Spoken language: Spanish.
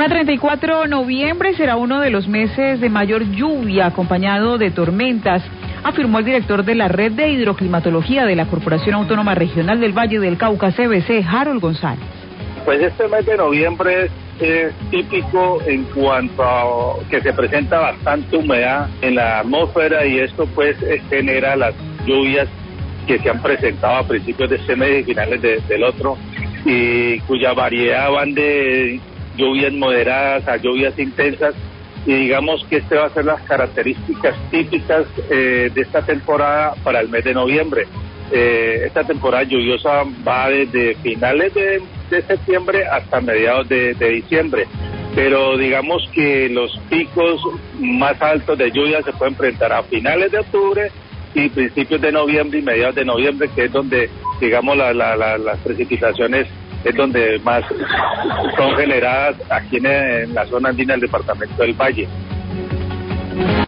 34 de noviembre será uno de los meses de mayor lluvia acompañado de tormentas, afirmó el director de la Red de Hidroclimatología de la Corporación Autónoma Regional del Valle del Cauca, CVC, Harold González. Pues este mes de noviembre es típico en cuanto a que se presenta bastante humedad en la atmósfera y esto pues genera las lluvias que se han presentado a principios de este mes y finales del otro, y cuya variedad van de lluvias moderadas a lluvias intensas, y digamos que este va a ser las características típicas de esta temporada para el mes de noviembre. Esta temporada lluviosa va desde finales de septiembre hasta mediados de diciembre, pero digamos que los picos más altos de lluvia se pueden presentar a finales de octubre y principios de noviembre y mediados de noviembre, que es donde, digamos, las precipitaciones es donde más son generadas aquí en la zona andina del departamento del Valle.